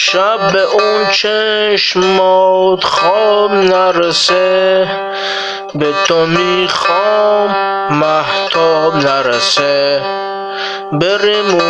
شب به اون چشمات خواب نرسه، به تو میخوام مهتاب نرسه. بریم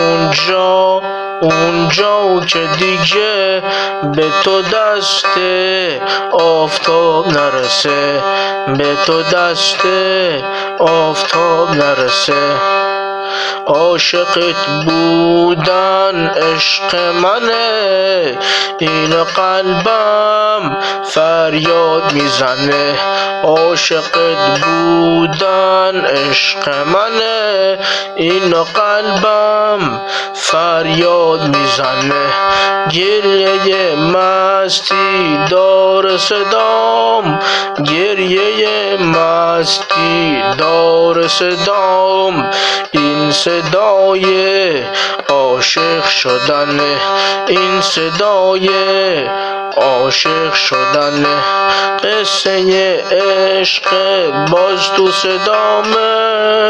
اونجا که دیگه به تو دست آفتاب نرسه، به تو دست آفتاب نرسه. عاشقت بودن عشق منه، این قلبم فریاد میزنه. عاشقت بودن عشق منه، این قلبم فریاد میزنه. گریه مستی دار صدام، گریه مستی دار صدام. این صدای عاشق شدنه، این صدای عاشق شدنه. قصه عشق باز تو صدامه،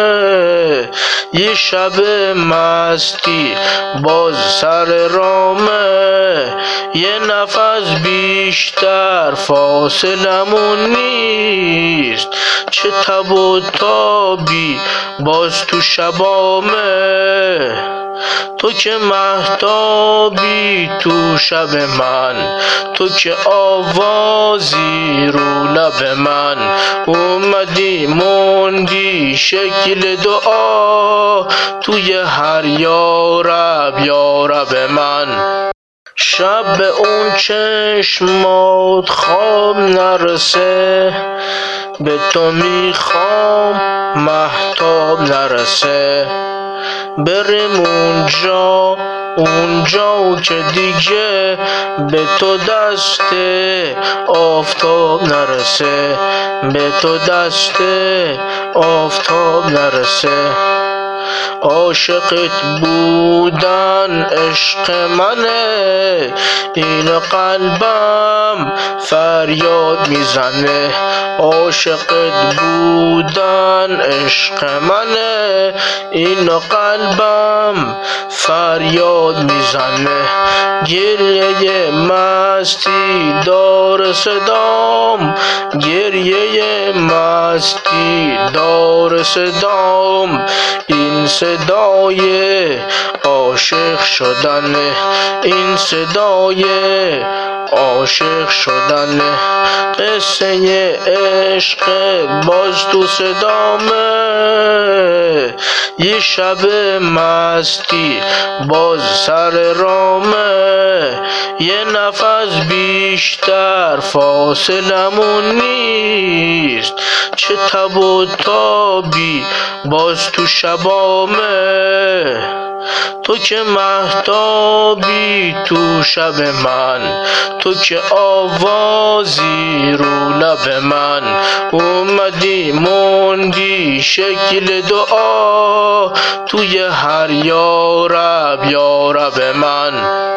یه شب مستی باز سر رامه. یه نفس بیشتر فاصلمون نیست، چه تب و تابی باز تو شبامه. تو که مهتابی تو شب من، تو که آوازی رو لب من. اومدی موندی شکل دعا توی هر یارب من. شب به اون چشمات خواب نرسه، به تو میخوام مهتاب نرسه. بریم اونجا که دیگه به تو دست آفتاب نرسه، به تو دست آفتاب نرسه. عاشقت بودن عشق منه، این قلبم فریاد میزنه. عاشقت بودن عشق منه، این قلبم فریاد میزنه. گریه مستی دار صدام، گریه مستی دار صدام. این صدای عاشق شدنه، این صدای عاشق شدنه. قصه عشق باز تو صدامه، یه شب مستی باز سر رامه. یه نفس بیشتر فاصلمون نیست، چه تب و تابی باز تو شبامه. تو که مهتابی تو شب من، تو که آوازی رو لب من. اومدی موندی شکل دعا توی هر یارب من.